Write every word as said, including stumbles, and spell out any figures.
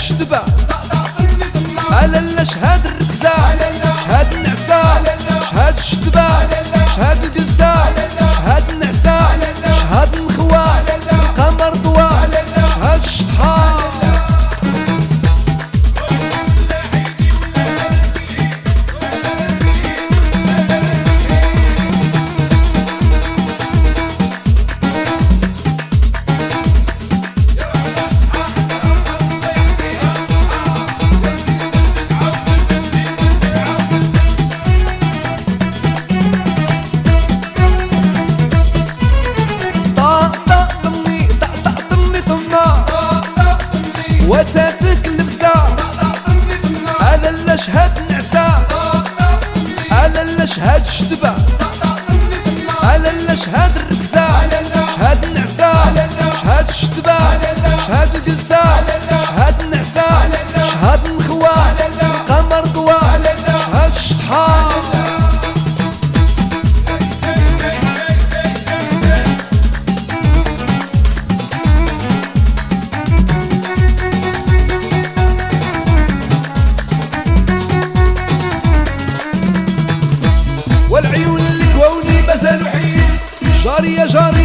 الشتبة على لا شهاد الركزة شهاد النعسة شهاد الشتبة شهاد القزة شهاد النعسة شهاد النخوة القمر ضوى شهاد الشطحة وتاتك اللبسة على لا شهاد النعسة على لا شهاد الشتبة على لا شهاد الركزة شهاد النعسة شهاد الشتبة شهاد القزة شهاد النعسة شهاد النخوة القمر ضوى شهاد الشطحة والعيون اللي كواوني مازالو حيين جارية جارية